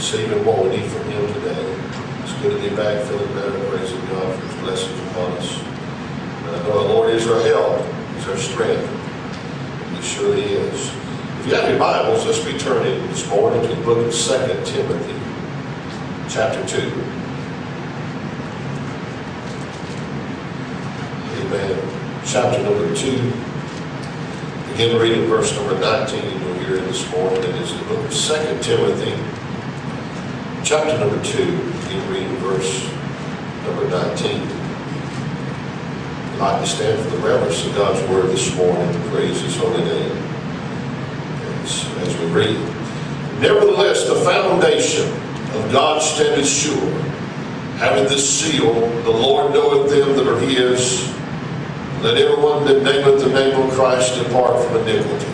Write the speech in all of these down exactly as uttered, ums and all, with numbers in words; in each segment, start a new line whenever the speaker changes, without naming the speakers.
receiving what we need from Him today. It's good to be back feeling better, praising God for His blessings upon us. And I know the Lord is our help, He's our strength. He surely is. If you have your Bibles, let's be turning this morning to the book of Second Timothy, chapter two. Amen. Chapter number two. Begin reading verse number nineteen. You'll hear it this morning. It is the book of Second Timothy, chapter number two. Begin reading verse number nineteen. I'd like to stand for the reverence of God's word this morning and praise His holy name. As, as we read, nevertheless, the foundation of God standeth sure, having this seal, the Lord knoweth them that are His. Let everyone that nameth the name of Christ depart from iniquity.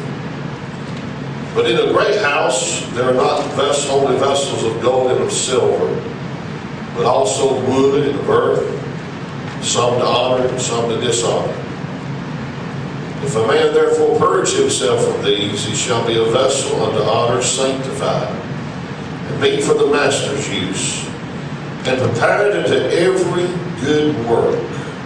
But in a great house there are not vessels, only vessels of gold and of silver, but also of wood and of earth, some to honor and some to dishonor. If a man therefore purge himself from these, he shall be a vessel unto honor, sanctified, and meet for the master's use, and prepared unto every good work.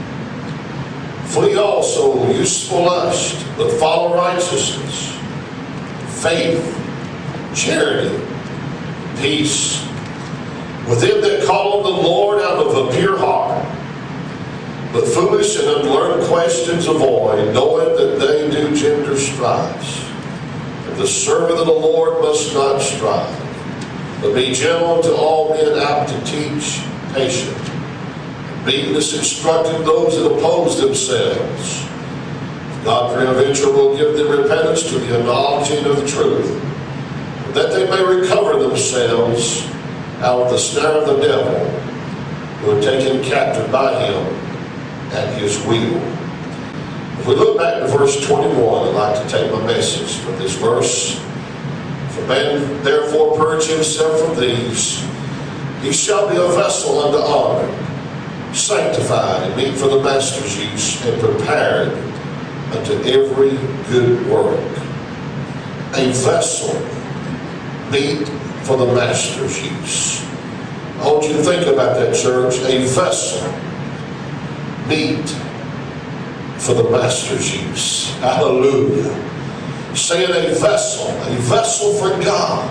Flee also useful lust, but follow righteousness, faith, charity, peace, with them that call on the Lord out of a pure heart. But foolish and unlearned questions avoid, knowing that they do gender strife. And the servant of the Lord must not strive, but be gentle to all men, apt to teach, patient, meekness, instructing those that oppose themselves. God peradventure will give them repentance to the acknowledging of the truth, that they may recover themselves out of the snare of the devil, who are taken captive by him at his will. If we look back to verse twenty-one, I'd like to take my message from this verse. If a man therefore purge himself from these, he shall be a vessel unto honor, sanctified and meet for the master's use, and prepared unto every good work. A vessel meet for the master's use. I want you to think about that, church. A vessel meet for the master's use. Hallelujah. Saying a vessel, a vessel for God,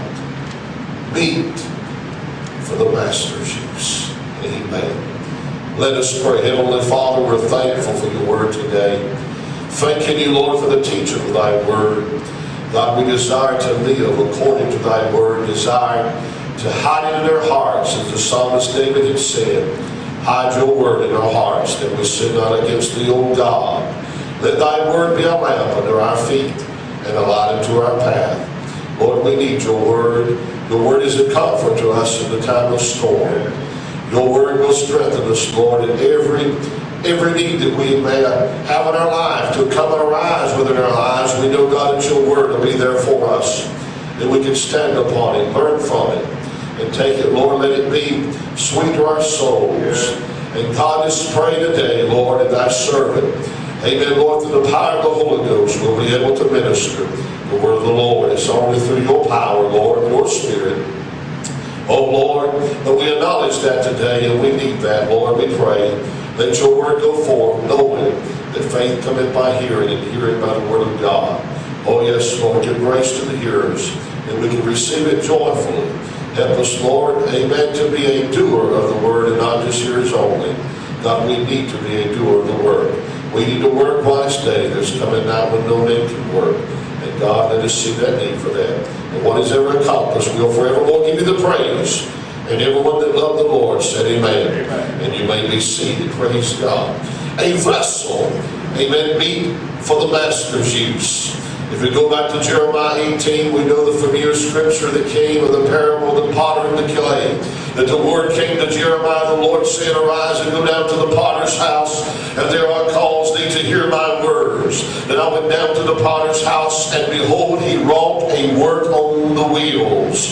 meet for the master's use. Amen. Let us pray. Heavenly Father, we're thankful for your word today. Thanking you, Lord, for the teaching of thy word. God, we desire to live according to thy word, desire to hide it in our hearts, as the psalmist David had said. Hide your word in our hearts, that we sin not against thee, O God. Let thy word be a lamp under our feet and a light unto our path. Lord, we need your word. Your word is a comfort to us in the time of storm. Your word will strengthen us, Lord, in every every need that we may have in our life, to come and arise within our lives. We know, God, that your word will be there for us, that we can stand upon it, learn from it, and take it. Lord, let it be sweet to our souls. Yeah. And God, just pray today, Lord, and thy servant, amen, Lord, through the power of the Holy Ghost, we'll be able to minister the word of the Lord. It's only through your power, Lord, your Spirit. Oh, Lord, but we acknowledge that today, and we need that, Lord. We pray, let your word go forth, knowing that faith cometh by hearing, and hearing by the word of God. Oh, yes, Lord, give grace to the hearers, and we can receive it joyfully. Help us, Lord, amen, to be a doer of the word and not just hearers only. God, we need to be a doer of the word. We need to work while it's day. There's coming night when no man can work. And God, let us see that need for that. And what is ever accomplished, we'll forevermore give you the praise. And everyone that loved the Lord said amen. Amen. And you may be seated. Praise God. A vessel, amen, meet for the master's use. If we go back to Jeremiah eighteen, we know the familiar scripture that came of the parable of the potter and the clay. That the word came to Jeremiah, the Lord said, arise and go down to the potter's house, and there I cause thee to hear my words. Then I went down to the potter's house, and behold, he wrought a work on the wheels.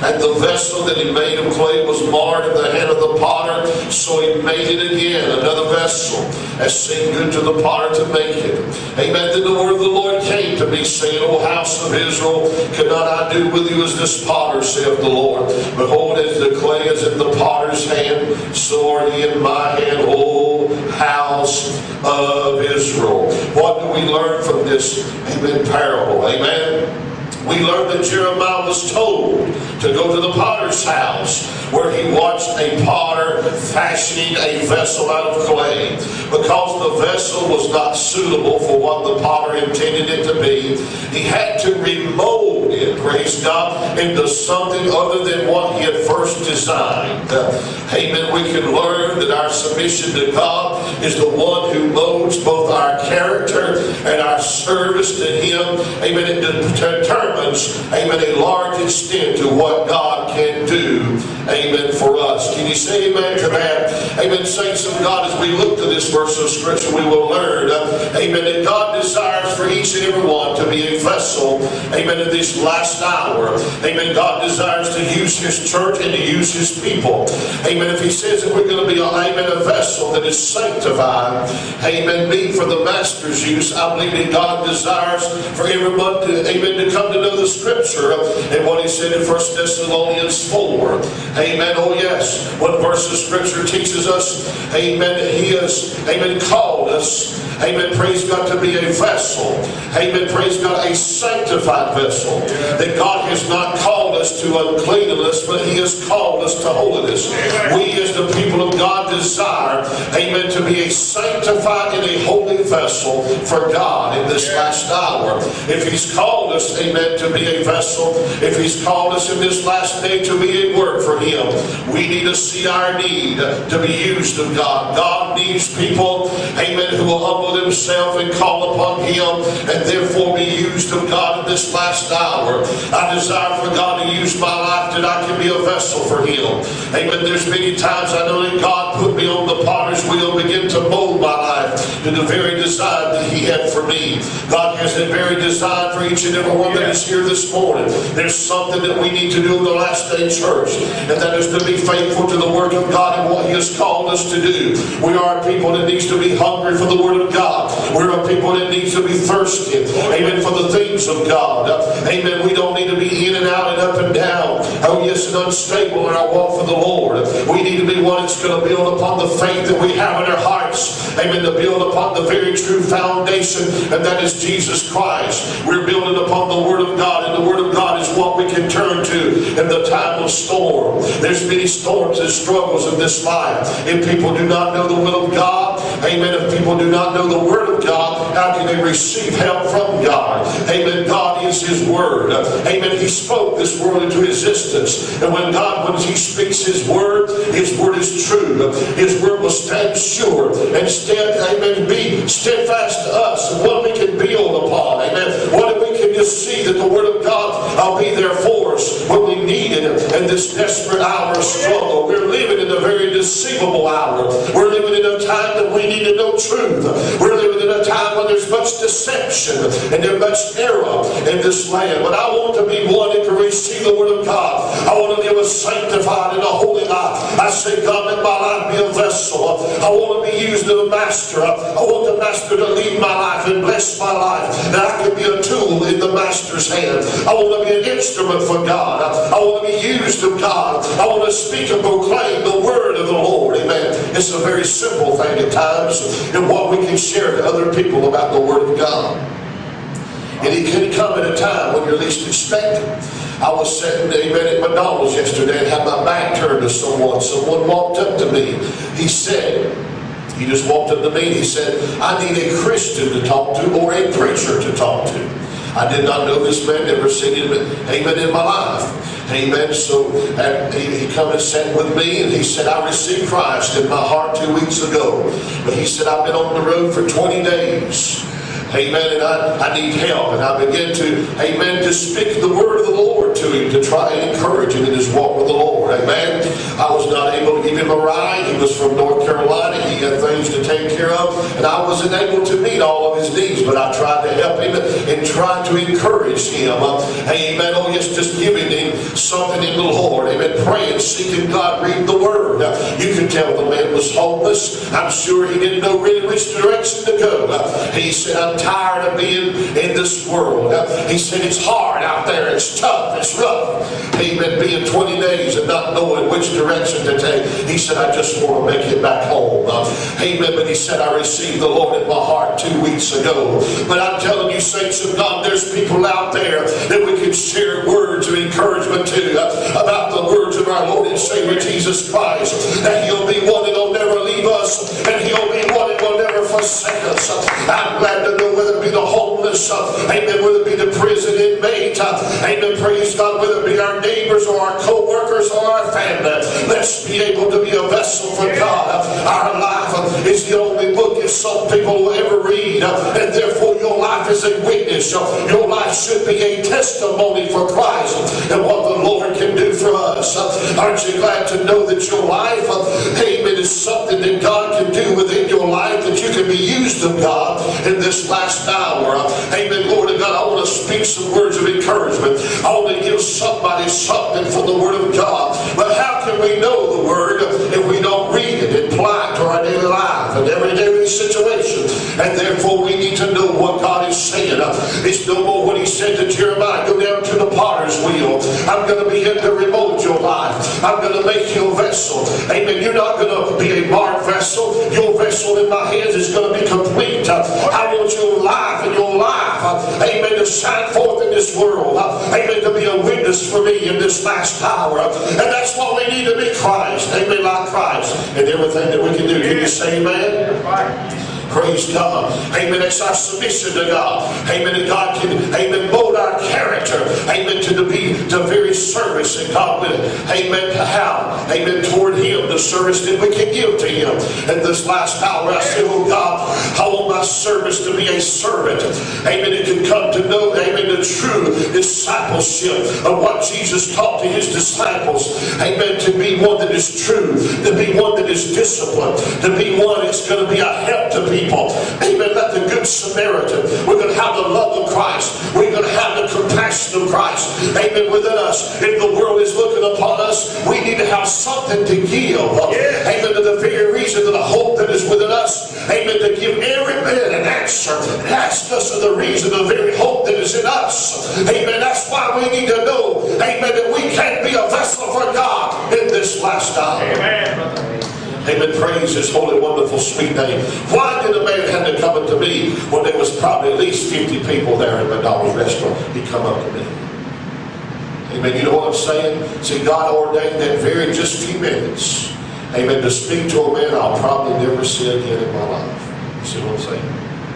And the vessel that he made of clay was marred in the hand of the potter, so he made it again, another vessel, as seemed good to the potter to make it. Amen. Then the word of the Lord came to me, saying, O house of Israel, cannot I do with you as this potter, saith the Lord? Behold, as the clay is in the potter's hand, so are ye in my hand, O house of Israel. What do we learn from this, amen, parable? Amen. We learn that Jeremiah was told to go to the potter's house, where he watched a potter fashioning a vessel out of clay. Because the vessel was not suitable for what the potter intended it to be, he had to remold it, praise God, into something other than what he had first designed. Uh, amen. We can learn that our submission to God is the one who molds both our character and our service to him. Amen. It determines, amen, a large extent to what God can do, amen, for us. Can you say amen to that? Amen. Saints of God, as we look to this verse of Scripture, we will learn, uh, amen, that God desires for each and every one to be a vessel, amen, in this last hour. Amen. God desires to use his church and to use his people. Amen. If he says that we're going to be, amen, a vessel that is sanctified, amen, be for the master's use, I believe that God desires for everyone to, amen, to come to know the Scripture and what he said in First Thessalonians four. Amen. Oh yes. One verse of Scripture teaches us, amen, that he has, amen, called us, amen, praise God, to be a vessel. Amen, praise God, a sanctified vessel. That God has not called us to uncleanness, but he has called us to holiness. We as the people of God desire, amen, to be a sanctified and a holy vessel for God in this last hour. If he's called us, amen, to be a vessel, if he's called us in this last day to be a work for him, we need to see our need to be used of God. God needs people, amen, who will humble themselves and call upon him and therefore be used of God in this last hour. I desire for God to use my life that I can be a vessel for him. Amen. There's many times I know that God put me on the potter's wheel, begin to mold my life to the very design that he had for me. God has that very design for each and every one that is here this morning. There's something that we need to do in the last day church, and that is to be faithful to the word of God and what he has called us to do. We are a people that needs to be hungry for the word of God. We're a people that needs to be thirsty, amen, for the things of God. Amen. We don't need to be in and out and up and down. Oh yes, and unstable in our walk for the Lord. We need to be one that's going to build upon the faith that we have in our hearts. Amen. To build upon the very true foundation, and that is Jesus Christ. We're building upon the Word of God, and the Word of God is what we can turn to in the time of storm. There's many storms and struggles in this life. If people do not know the will of God, amen, if people do not know the Word of God, how can they receive help from God? Amen. God is his Word. Amen. He spoke this world into existence. And when God, when he speaks his Word, his Word is true. His Word will stand sure and stand, amen, be steadfast to us, and what we can build upon. Amen. What we can just see that the Word of God will be there for us when we need it in this desperate hour of struggle. We're living in a very deceivable hour. We're living in a time that we need to know truth. We're living in a time when there's much deception and there's much error in this land. But I want to be one that can receive the Word of God. I want to live a sanctified and a holy life. I say, God, let my life be a vessel. I want to be used as a master. I want the master to lead my life and bless my life, that I can be a tool in the master's hand. I want to be an instrument for God. I want to be used of God. I want to speak and proclaim the word of the Lord. Amen. It's a very simple thing at times, and what we can share to other people about the word of God. And it can come at a time when you're least expecting. I was sitting, amen, at McDonald's yesterday and had my back turned to someone. Someone walked up to me. He said, he just walked up to me and he said, I need a Christian to talk to or a preacher to talk to. I did not know this man, never seen him, amen, in my life. Amen. So uh, he, he come and sat with me, and he said, I received Christ in my heart two weeks ago. But he said, I've been on the road for twenty days. Amen. And I, I need help. And I began to, amen, to speak the word of the Lord to him, to try and encourage him in his walk with the Lord. Amen. I was not able to give him a ride. He was from North Carolina. He had things to take care of. And I wasn't able to meet all of his needs, but I tried to help him and tried to encourage him. Amen. Oh, yes, just giving him something in the amen, praying, seeking God, reading the Word. You can tell the man was homeless. I'm sure he didn't know really which direction to go. He said, I'm tired of being in this world. He said, it's hard out there. It's tough. It's rough. Amen. Being twenty days and not knowing which direction to take. He said, I just want to make it back home. Amen. But he said, I received the Lord in my heart two weeks ago. But I'm telling you, saints of God, there's people out there that we can share words of encouragement to about the words of our Lord and Savior Jesus Christ. That He'll be one that will never leave us, and He'll be one that will never forsake us. I'm glad to know whether it be the homeless, amen, whether it be the prison inmate, amen, praise God, whether it be our neighbors or our co-workers or our family. Let's be able to be a vessel for God. Our life is the only book that some people will ever read, and therefore your life is a witness. Your life should be a testimony for Christ and what the Lord can do for us. Aren't you glad to know that your life, amen, is something that God can do within your life, that you can be used of God in this last hour? Amen. Glory to God. I want to speak some words of encouragement. I want to give somebody something from the Word of God. But how can we know the Word if we don't read it and apply it to our daily life and every daily situation? And therefore we need to know what God is saying. It's no more what He said to Jeremiah, go down to the potter's wheel. I'm going to begin to remold your life. I'm going to make you a vessel. Amen. You're not going to be a marked vessel. Your vessel in my hands is going to be complete. I want your life and your life, amen, to shine forth in this world. Amen, to be a witness for me in this last hour. And that's what we need to be, Christ. Amen, like Christ. And everything that we can do. Can you say amen? Praise God. Amen. It's our submission to God. Amen. And God can, amen, mold our character. Amen. To be the very service that God will, amen, to have. Amen. Toward Him, the service that we can give to Him. And this last hour, I said, oh God, I want my service to be a servant. Amen. It can come to know, amen, the true discipleship of what Jesus taught to His disciples. Amen. To be one that is true. To be one that is disciplined. To be one that's going to be a help to people. Amen. Like the Good Samaritan. We're going to have the love of Christ. We're going to have the compassion of Christ. Amen. Within us. If the world is looking upon us, we need to have something to give. Yeah. Amen. To the very reason of the hope that is within us. Amen. To give every man an answer. Ask us of the reason, the very hope that is in us. Amen. That's why we need to know, amen, that we can be a vessel for God in this last hour. Amen. Amen. Praise His holy, wonderful, sweet name. Why did a man have to come unto me when there was probably at least fifty people there in McDonald's restaurant? He come up to me. Amen. You know what I'm saying? See, God ordained that very just few minutes. Amen. To speak to a man I'll probably never see again in my life. You see what I'm saying?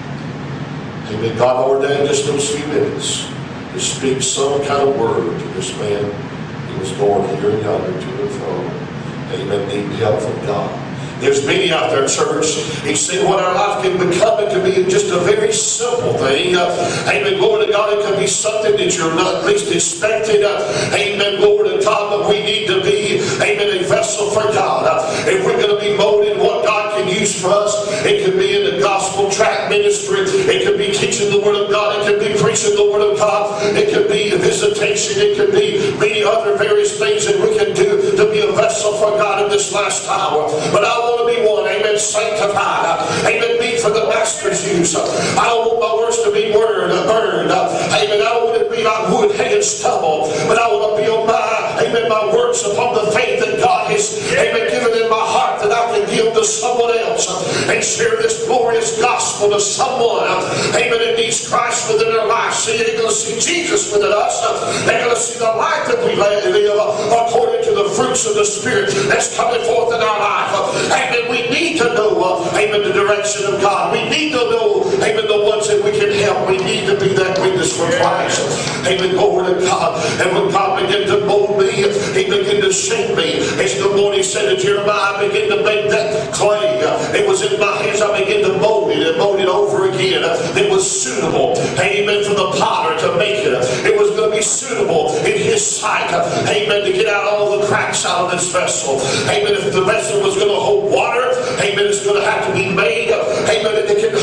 Amen. God ordained just those few minutes to speak some kind of word to this man. He was going here and yonder to and fro. Amen. Need help from God. There's many out there, church. He said what our life can become. It can be just a very simple thing. Uh, amen. Glory to God. It can be something that you're not least expecting. Uh, amen. Glory to God. But we need to be, amen, a vessel for God. Uh, if we're going to be molded what God can use for us, it could be in the gospel tract ministry. It could be teaching the Word of God. It could be preaching the Word of God. It could be visitation. It could be many other various things that we can do to be a vessel for God in this last hour. But I want to be one, amen, sanctified, amen, meet for the Master's use. I don't want my words to be burned, burned, amen, I don't want it to be like wood, hay, and stubble, but I want to build my, amen, my works upon the faith that God has, amen, given in my heart that I can give to someone else and share this glorious gospel to someone, amen, that needs Christ within their life. See, they're going to see Jesus within us. They're going to see the life that we live according to the fruits of the Spirit that's coming forth in our life. Amen. We need to know, uh, amen, the direction of God. We need to know, amen, the ones that we can help. We need to be that witness for Christ. Amen. Glory to God. And when God began to mold me, He began to shape me. As the morning said to Jeremiah, I began to make that clay. It was in my hands. I began to mold it and mold it over again. It was suitable, amen, for the potter to make it. It was going to be suitable in His sight, amen, to get out all the cracks out of this vessel. Amen. If the vessel was going to hold water, amen, it's going to have to be made, amen, that it can hold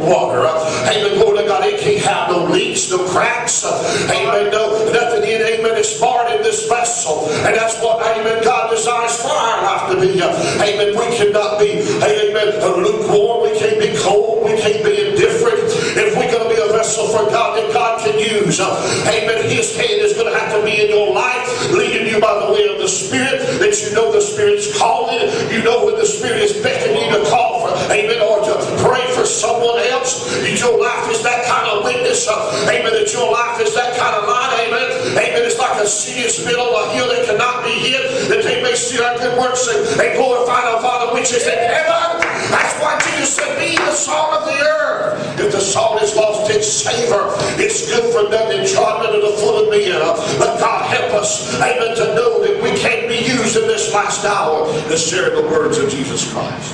water. Amen. Glory to God. It can't have no leaks, no cracks. Amen. No, nothing in. Amen. It's marred in this vessel. And that's what, amen, God desires for our life to be. Amen. We cannot be, amen, lukewarm. We can't be cold. We can't be indifferent. If we're going to be a vessel for God that God can use, amen, His hand is going to have to be in your life, leading you by the way of the Spirit, that you know the Spirit's calling. You know when the Spirit is beckoning you to call for, amen, or to pray for someone else. Your life is that kind of witness. Amen. That your life is that kind of light. Amen. Amen. It's like a city is built on a hill that cannot be hid, that they may see our good works and, and glorify our Father which is in heaven. That's why Jesus said, be the salt of the earth. If the salt is lost its savor, it's good for nothing, trodden under the foot of men. But God help us, amen, to know that we can't be used in this last hour to share the words of Jesus Christ.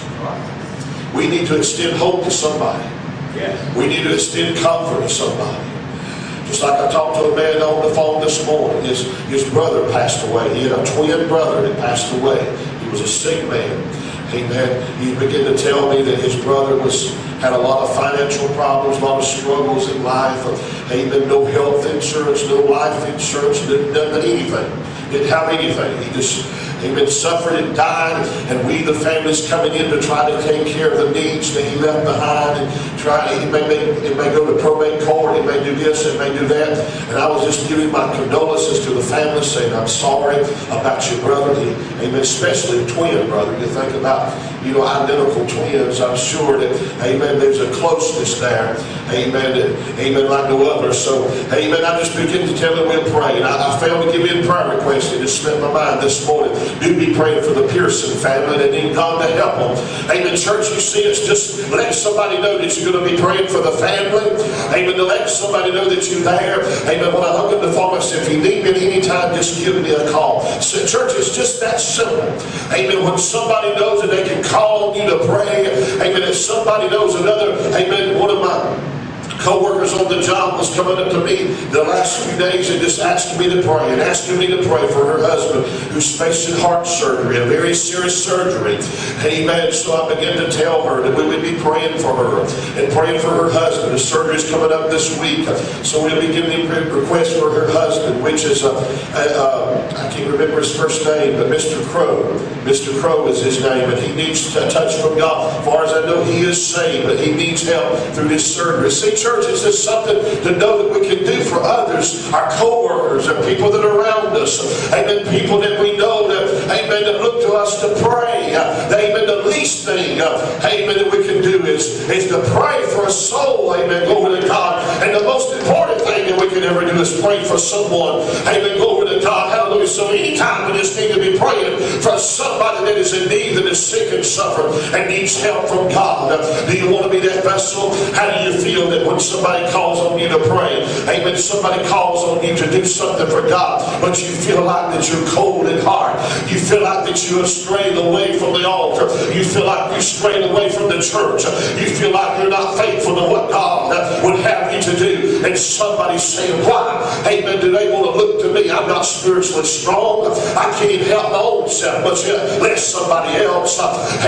We need to extend hope to somebody. Yes. We need to extend comfort to somebody. Just like I talked to a man on the phone this morning. His, his brother passed away. He had a twin brother that passed away. He was a sick man. Amen. He began to tell me that his brother was had a lot of financial problems, a lot of struggles in life. Amen. No health insurance, no life insurance, didn't, didn't anything. Didn't have anything. He just Amen. Suffered and died, and we, the families, coming in to try to take care of the needs that he left behind, and try. He may, may, he may go to probate court, he may do this, he may do that. And I was just giving my condolences to the family, saying, I'm sorry about your brother. He, amen. Especially the twin brother. You think about, you know, identical twins. I'm sure that, amen, there's a closeness there. Amen. And, amen, like no other. So, amen, I just begin to tell him we'll pray. And I, I failed to give in prayer request. It just slipped my mind this morning. Do be praying for the Pearson family and need God to help them. Amen. Church, you see, it's just let somebody know that you're going to be praying for the family. Amen. To let somebody know that you're there. Amen. When I hung up the phone, I said, if you need me at any time, just give me a call. So, church, it's just that simple. Amen. When somebody knows that they can call on you to pray. Amen. If somebody knows another, amen, one of my co-workers on the job was coming up to me the last few days and just asking me to pray and asking me to pray for her husband who's facing heart surgery, a very serious surgery. Amen. So I began to tell her that we would be praying for her and praying for her husband. The surgery's coming up this week, so we'll be giving a request for her husband, which is a, a, a I can't remember his first name, but Mister Crow. Mister Crow is his name, and he needs a touch from God. As far as I know, he is saved, but he needs help through this surgery. See, church, it's just something to know that we can do for others, our co-workers, and people that are around us. Amen. People that we know that, amen, that look to us to pray. Amen. The least thing, amen, that we can do is, is to pray for a soul. Amen. Glory to God. And the most important thing that we can ever do is pray for someone. Amen. Glory to God. Hallelujah. So anytime we just need to be praying for somebody that is in need, that is sick and suffering and needs help from God. Do you want to be that vessel? How do you feel that when somebody calls on you to pray, amen, somebody calls on you to do something for God, but you feel like that you're cold in heart, you feel like that you have strayed away from the altar, you feel like you strayed away from the church, you feel like you're not faithful to what God would have you to do, and somebody's saying, why, amen, do they want to look to me? I'm not spiritually strong, I can't help my own self, but let somebody else,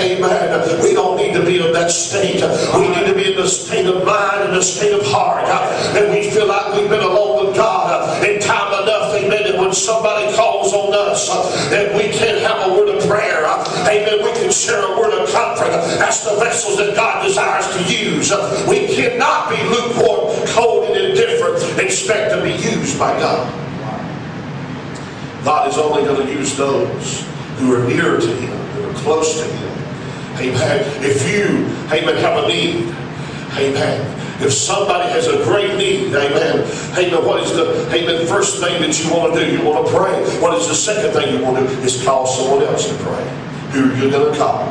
amen. We don't need to be in that state. We need to be in the state of mind and the state of heart, that we feel like we've been alone with God in time enough, amen, that when somebody calls on us, that we can have a word of prayer, amen, we can share a word of comfort. That's the vessels that God desires to use. We cannot be lukewarm, cold, and indifferent, expect to be used by God. God is only going to use those who are near to Him, who are close to Him. Amen. If you, amen, have a need, amen. If somebody has a great need, amen, amen, what is the, amen, first thing that you want to do? You want to pray. What is the second thing you want to do? Is call someone else to pray. Who are you going to call?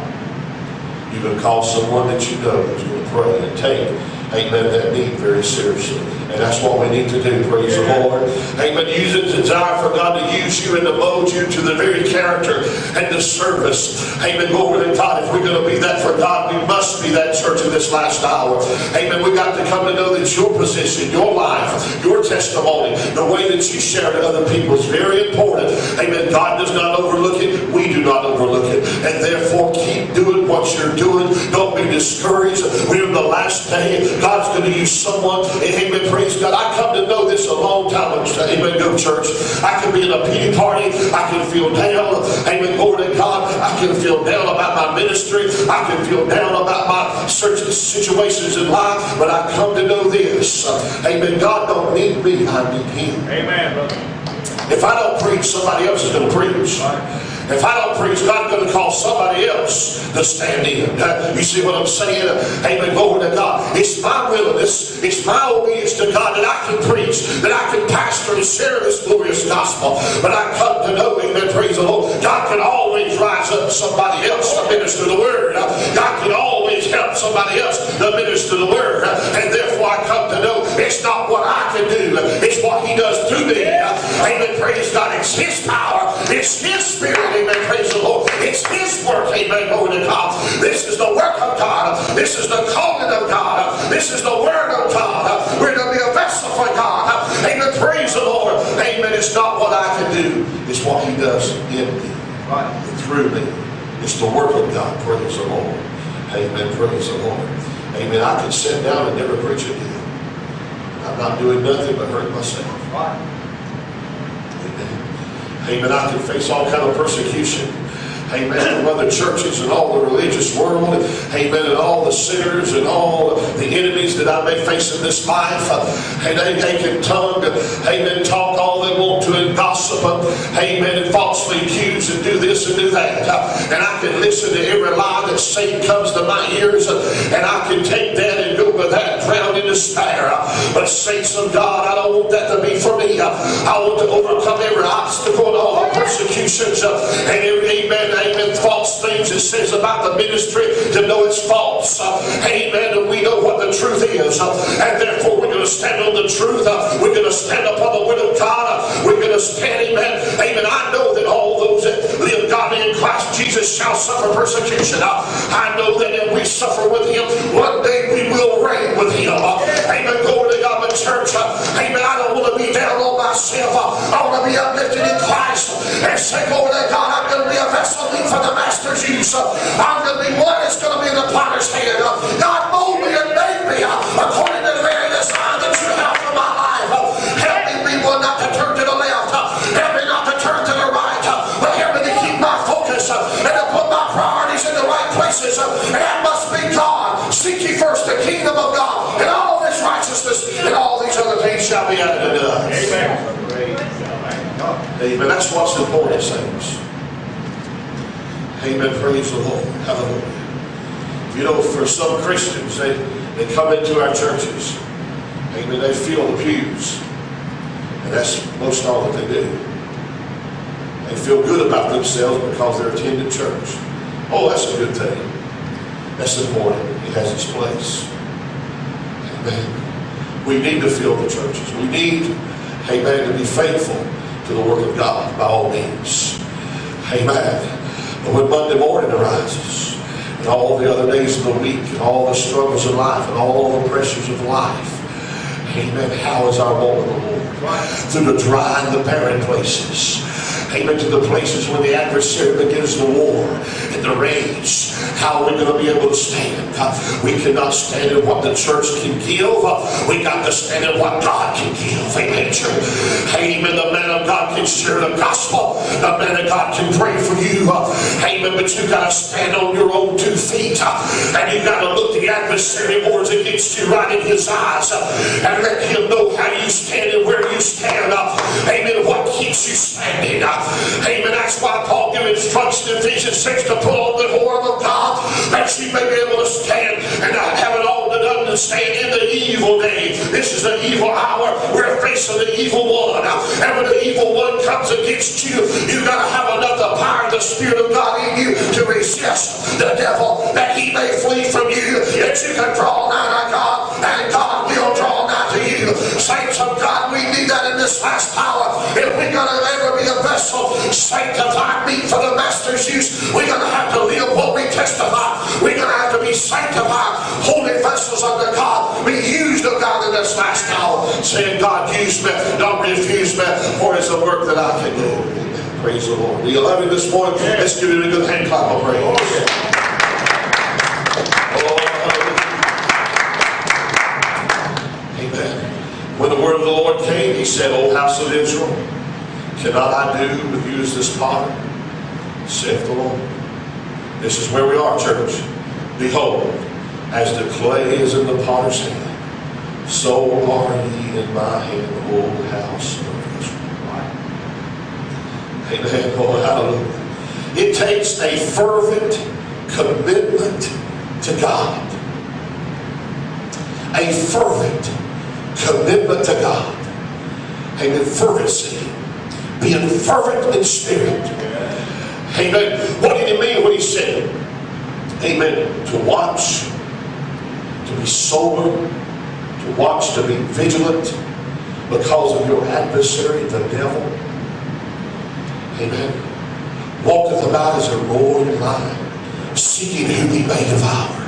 You're going to call someone that you know that's going to pray and take, amen, that need very seriously. And that's what we need to do, praise the Lord. Amen. Use it to desire for God to use you and to mold you to the very character and the service. Amen. Glory to God. If we're going to be that for God, we must be that church in this last hour. Amen. We got to come to know that your position, your life, your testimony, the way that you share to other people is very important. Amen. God does not overlook it. We do not overlook it. And therefore, keep doing what you're doing. Don't be discouraged. We're in the last day. God's going to use someone. Amen. Praise God. I come to know this a long time ago. Amen. Go church. I can be in a pity party. I can feel down. Amen. Glory to God. I can feel down about my ministry. I can feel down about my certain situations in life. But I come to know this. Amen. God don't need me. I need Him. Amen, brother. If I don't preach, somebody else is going to preach. If I don't preach, God's going to call somebody else to stand in. Uh, you see what I'm saying? Amen. Glory to God. It's my willingness, it's my obedience to God that I can preach, that I can pastor and share this glorious gospel. But I come to know, amen, praise the Lord, God can always rise up somebody else to minister the word. Uh, God can always help somebody else to minister the word. Uh, and therefore I come to know it's not what I can do, it's what He does through me. Uh, amen. Praise God. It's His power. It's His Spirit. Amen. Praise the Lord. It's His work. Amen. Glory to God. This is the work of God. This is the calling of God. This is the word of God. We're to be a vessel for God. Amen. Praise the Lord. Amen. It's not what I can do. It's what He does in me. Right. And through me. It's the work of God. Praise the Lord. Amen. Praise the Lord. Amen. I can sit down and never preach again. I'm not doing nothing but hurt myself. Right. Amen. I can face all kind of persecution. Amen. From other churches and all the religious world. Amen. And all the sinners and all the enemies that I may face in this life. And they, they can tongue, amen, talk all they want to and gossip. Amen. And falsely accuse and do this and do that. And I can listen to every lie that Satan comes to my ears. And I can take that and go with that, drown in despair. But saints of God, I don't want that to be for me. I want to overcome every obstacle and all the persecutions and every, amen, amen, false things it says about the ministry to know it's false. Amen. And we know what the truth is. And therefore we're going to stand on the truth. We're going to stand upon the word of God. We're going to stand, amen. Amen. I know that all those that live godly in Christ Jesus shall suffer persecution. I know that if we suffer with Him, one day we will reign with Him. Amen. Glory to God, my church. Amen. I don't want to be down on myself. I want to be uplifted in Christ and say, glory to God, I'm going to be a vessel for the Master's use. I'm going to be one that's going to be in the potter's hand. God mold me and make me according to the very design that you have for my life. Help me be one not to turn to the left. Help me not to turn to the right. But help me to keep my focus and to put my priorities in the right places. And that must be God. Seek ye first the kingdom of God and all this righteousness and all these other things shall be added unto us. Amen. Amen. That's what's important, saints. Amen. Praise the Lord. Hallelujah. You know, for some Christians, they, they come into our churches. Amen. They fill the pews. And that's most all that they do. They feel good about themselves because they're attending church. Oh, that's a good thing. That's important. It has its place. Amen. We need to fill the churches. We need, amen, to be faithful to the work of God by all means. Amen. But when Monday morning arises, and all the other days of the week, and all the struggles of life, and all the pressures of life, amen, how is our walk with the Lord? Through the dry and the barren places. Amen. To the places where the adversary begins the war and the rage. How are we going to be able to stand? We cannot stand in what the church can give. We got to stand in what God can give. Amen. Amen. The man of God can share the gospel. The man of God can pray for you. Amen. But you got to stand on your own two feet. And you got to look the adversary wars against you right in his eyes. And let him know how you stand and where you stand. Amen. What keeps you standing. Amen. That's why Paul gives instruction in Ephesians six to put on the whole armor of God that you may be able to stand and not have it all done to stand in the evil day. This is the evil hour. We're facing the evil one. And when the evil one comes against you, you got to have enough the power of the Spirit of God in you to resist the devil that he may flee from you. That you can draw nigh to God and God will draw nigh to you. Say this last hour, if we're going to ever be a vessel sanctified, meet for the Master's use, we're going to have to live what we testify. We're going to have to be sanctified, holy vessels unto God, be used of God in this last hour, saying, God, use me, don't refuse me, for it's the work that I can do. Praise the Lord. Do you love Him this morning? Let's give Him a good hand clap of praise. Oh, yeah. Amen. When the word of the Lord came, He said, O house of Israel, cannot I do with you as this potter? Saith the Lord. This is where we are, church. Behold, as the clay is in the potter's hand, so are ye in my hand, O house of Israel. Amen. Oh, hallelujah. It takes a fervent commitment to God. A fervent commitment to God. Amen. Fervency. Being fervent in spirit. Amen. What did he mean when he said, amen, to watch, to be sober, to watch, to be vigilant because of your adversary, the devil. Amen. Walketh about as a roaring lion, seeking whom he may devour.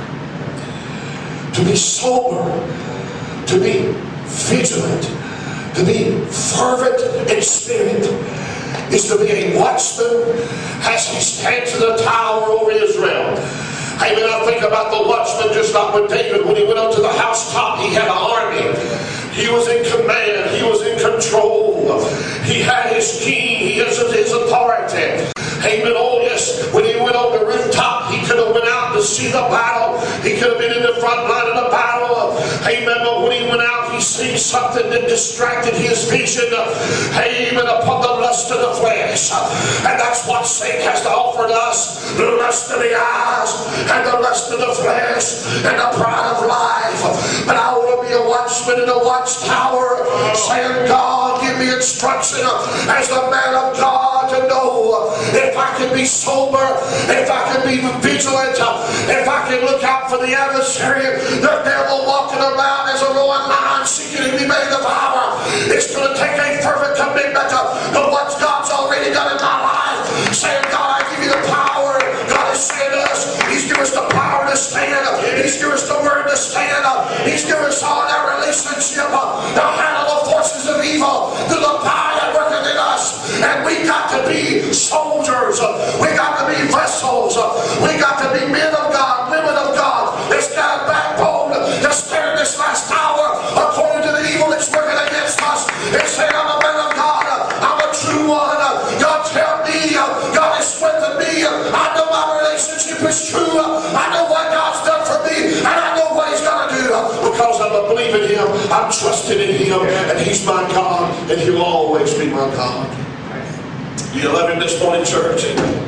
To be sober, to be vigilant, to be fervent in spirit, is to be a watchman as he stands in the tower over Israel. Amen. I think about the watchman just like with David when he went up to the housetop. He had an army. He was in command. He was in control. He had his king. He has his authority. Amen. Oh yes, when he went on the rooftop, he could have went out to see the battle. He could have been in the front line of the battle. Amen. But when he went out, he seen something that distracted his vision. Amen. Upon the lust of the flesh. And that's what Satan has to offer to us. The lust of the eyes and the lust of the flesh and the pride of life. But I want to be a watchman in a watchtower, saying, God, give me instruction as a man of God to know if I can be sober, if I can be vigilant, if I can look out for the adversary, the devil walking around as a roaring lion seeking to be made devour. It's going to take a fervent commitment to, to what God's already done in my life. Saying, God, I give you the power. God has sent us. He's given us the power to stand. He's given us the word to stand. He's given us all that relationship to handle the forces of evil through the power that worketh in us. And we got to be soldiers. We got to be vessels. We got to be men of God, women of God. It's got a backbone to stand this last hour according to the evil that's working against us. It's saying, I'm a man of God. I'm a true one. God tell me. God has strengthened me. I know my relationship is true. I know what God's done for me. And I know what He's going to do. Because I'm a believer in Him. I'm trusting in Him. And He's my God. And He'll always be my God. Do you love Him this morning, church? Amen.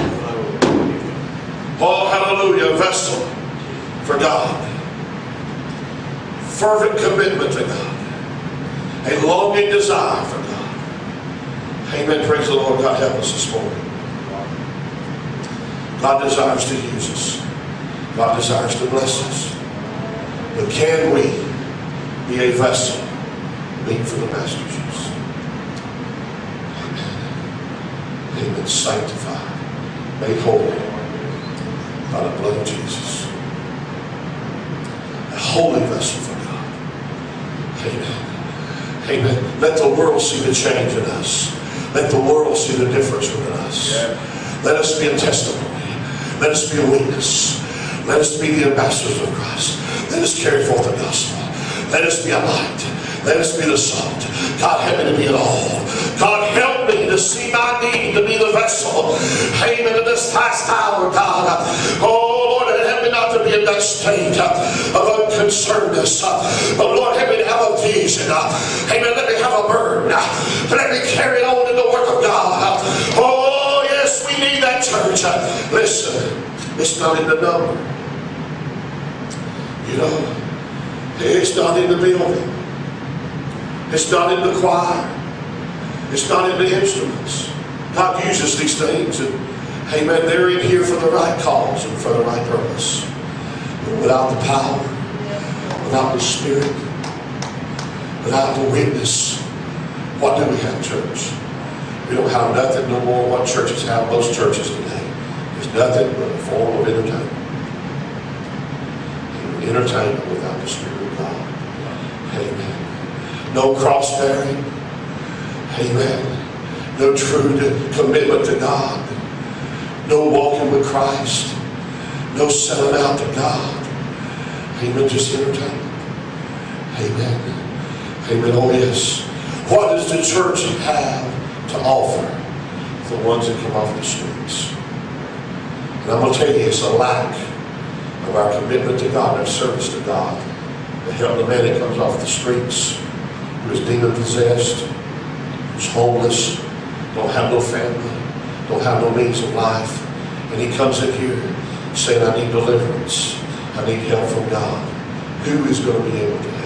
Oh, hallelujah. A vessel for God. Fervent commitment to God. A longing desire for God. Amen. Praise the Lord. God help us this morning. God desires to use us. God desires to bless us. But can we be a vessel meet for the Master's use? Amen. Amen. Sanctified, made holy by the blood of Jesus. A holy vessel for God. Amen. Amen. Let the world see the change in us. Let the world see the difference within us. Yeah. Let us be a testimony. Let us be a witness. Let us be the ambassadors of Christ. Let us carry forth the gospel. Let us be a light. Let us be the salt. God, help me to be it all. God, help me to see my need to be the vessel. Amen. In this last hour, God. Oh, Lord, help me not to be in that state of unconcernedness. But Lord, help me to have a vision. Amen. Let me have a burden. Let me carry it on in the work of God. Oh, yes, we need that church. Listen, it's not in the number. You know, it's not in the building. It's not in the choir. It's not in the instruments. God uses these things, and amen, they're in here for the right cause and for the right purpose. But without the power, without the Spirit, without the witness, What do we have, church? We don't have nothing no more. What churches have, most churches today, is nothing but a form of entertainment. Entertainment without the Spirit of God. Amen. No cross-bearing. Amen. No true commitment to God. No walking with Christ. No selling out to God. Amen. Just entertainment. Amen. Amen. Oh yes. What does the church have to offer the ones that come off the streets? And I'm going to tell you, it's a lack of our commitment to God, our service to God, to help the man that comes off the streets, who is demon-possessed, who's homeless, don't have no family, don't have no means of life, and he comes in here saying, I need deliverance, I need help from God. Who is going to be able to help?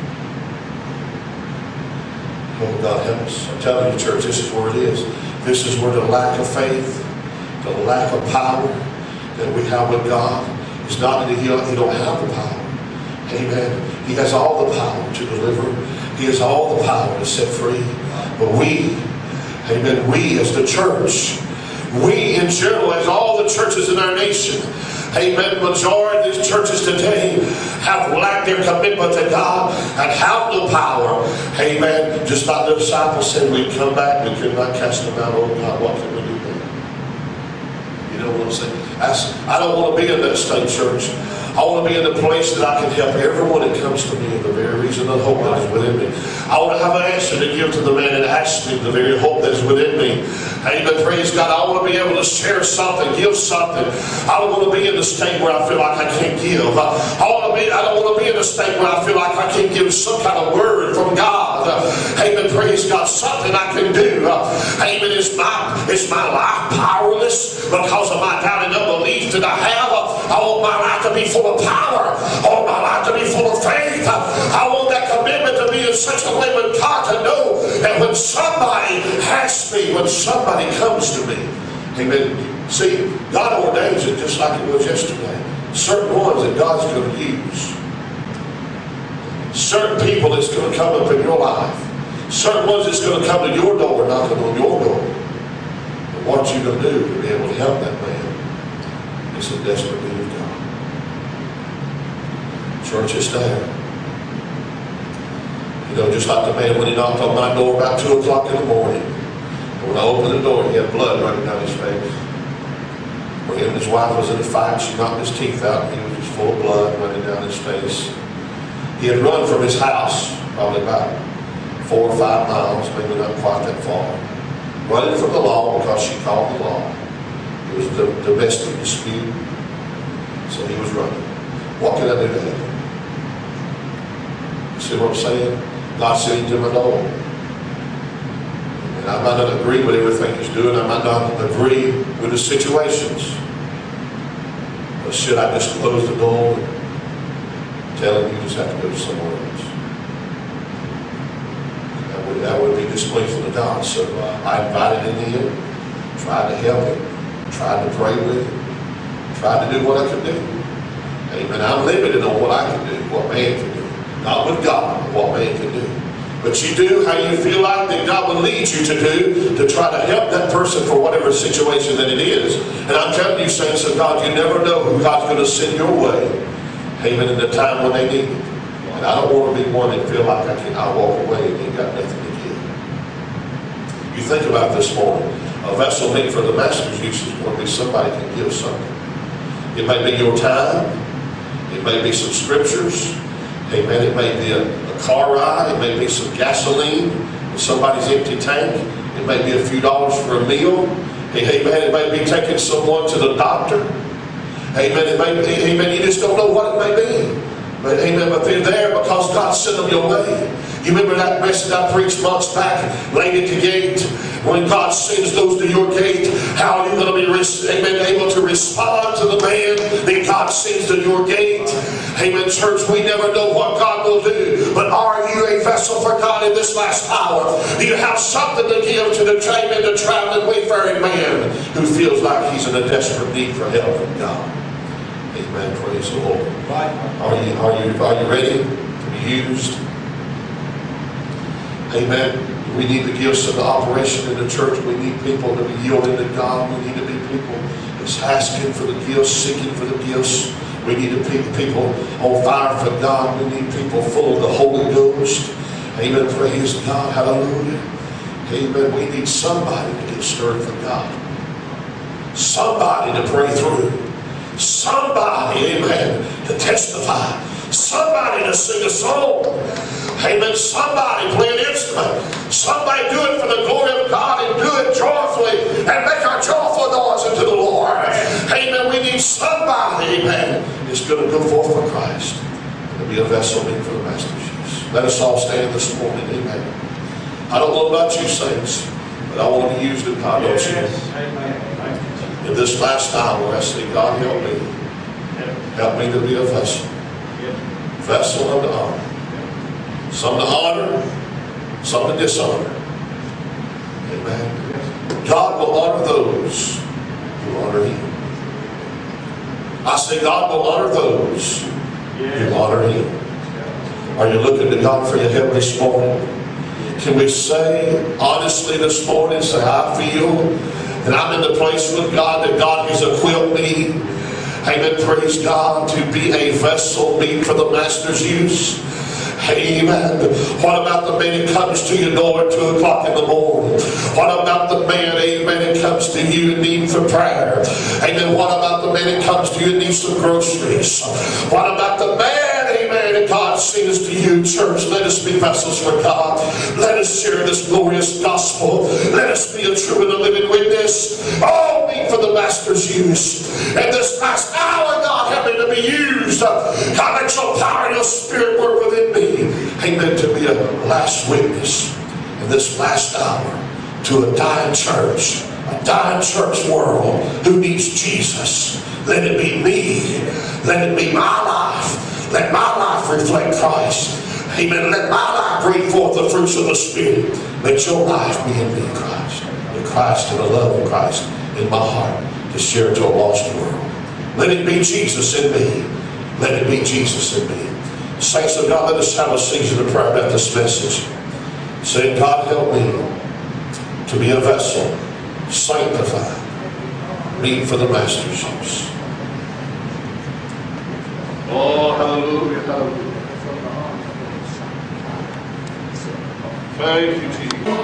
Oh, God help us. I'm telling you, church, this is where it is. This is where the lack of faith, the lack of power that we have with God, it's not that he, he don't have the power. Amen. He has all the power to deliver. He has all the power to set free. But we, amen, we as the church, we in general, as all the churches in our nation, amen, majority of these churches today have lacked their commitment to God and have no power. Amen. Just like the disciples said, we'd come back, we could not cast them out. Oh God, what can we do then? You know what I'm saying? That's, I don't want to be in that state, church. I want to be in a place that I can help everyone that comes to me in the very reason of hope that is within me. I want to have an answer to give to the man that asks me the very hope that is within me. Amen. Praise God. I want to be able to share something, give something. I don't want to be in a state where I feel like I can't give. I, I want to be. I don't want to be in a state where I feel like I can't give some kind of word from God. Uh, amen. Praise God. Something I can do. Uh, amen. Is my is my life powerless because of my doubt and unbelief that I have? Uh, I want my life to be full of power. I want my life to be full of faith. Uh, I want that commitment to be in such a way with God to know that when somebody asks me, when somebody comes to me, amen. See, God ordains it just like it was yesterday. Certain ones that God's going to use. Certain people that's going to come up in your life. Certain ones that's going to come to your door, knocking on your door. But what you're going to do to be able to help that man is a desperate need of God. Church is there. You know, just like the man when he knocked on my door about two o'clock in the morning. And when I opened the door, he had blood running down his face. When him and his wife was in a fight, she knocked his teeth out, and he was just full of blood running down his face. He had run from his house, probably about four or five miles, maybe not quite that far. Running from the law because she called the law. It was the domestic dispute. So he was running. What can I do to help him? You see what I'm saying? God sent him to my door. And I might not agree with everything he's doing. I might not agree with the situations. But should I just close the door and tell him you just have to go somewhere else? That would, that would be displeasing to God. So uh, I invited him in, tried to help him, tried to pray with him, tried to do what I could do. Amen. I'm limited on what I can do, what man can do. Not with God, but what man can do. But you do how you feel like that God will lead you to do to try to help that person for whatever situation that it is. And I'm telling you, saints of God, you never know who God's going to send your way. Amen. In the time when they need it. And I don't want to be one that feel like I can I walk away and ain't got nothing to give. You think about this morning. A vessel meant for the master's use is going to be somebody can give something. It may be your time. It may be some scriptures. Amen. It may be a, a car ride. It may be some gasoline in somebody's empty tank. It may be a few dollars for a meal. Amen. It may be taking someone to the doctor. Amen. It may be, amen. You just don't know what it may be. But amen. But they're there because God sent them your way. You remember that message I preached months back, laid at the gate. When God sends those to your gate, how are you going to be amen, able to respond to the man that God sends to your gate? Amen, church, we never know what God will do. But are you a vessel for God in this last hour? Do you have something to give to the, amen, the traveling, wayfaring man who feels like he's in a desperate need for help from God? Amen, praise the Lord. Are you, are you, are you ready to be used? Amen. We need the gifts of the operation in the church. We need people to be yielding to God. We need to be people that's asking for the gifts, seeking for the gifts. We need to be people on fire for God. We need people full of the Holy Ghost. Amen. Praise God. Hallelujah. Amen. We need somebody to get stirred for God. Somebody to pray through. Somebody, amen, to testify. Somebody to sing a song. Amen. Somebody play an instrument. Somebody do it for the glory of God and do it joyfully and make our joyful noise unto the Lord. Amen. We need somebody, amen, that's going to go forth for Christ and to be a vessel meet for the Master's use. Let us all stand this morning. Amen. I don't know about you saints, but I want to be used in God, don't you? In this last hour, I say, God, help me. Help me to be a vessel. Vessel unto honor. Some to honor, some to dishonor. Amen. God will honor those who honor Him. I say God will honor those who honor Him. Are you looking to God for your help this morning? Can we say honestly this morning, say, I feel that I'm in the place with God, that God has equipped me, amen, praise God, to be a vessel meet for the Master's use? Amen. What about the man who comes to your door at two o'clock in the morning? What about the man, amen, who comes to you in need for prayer? Amen. What about the man who comes to you and needs some groceries? What about the man, amen, that God sends to you, church? Let us be vessels for God. Let us share this glorious gospel. Let us be a true and a living witness. All meet for the Master's use. In this last hour, God, help me to be used. God, let your power and your spirit work within me. Amen. To be a last witness in this last hour to a dying church, a dying church world who needs Jesus. Let it be me. Let it be my life. Let my life reflect Christ. Amen. Let my life bring forth the fruits of the Spirit. Let your life be in me, Christ. The Christ and the love of Christ in my heart to share to a lost world. Let it be Jesus in me. Let it be Jesus in me. Saints of God, let us have a season of prayer about this message. Saying, God, help me to be a vessel, sanctified, meet for the Master's use. Oh, hallelujah, hallelujah. Thank you, Jesus.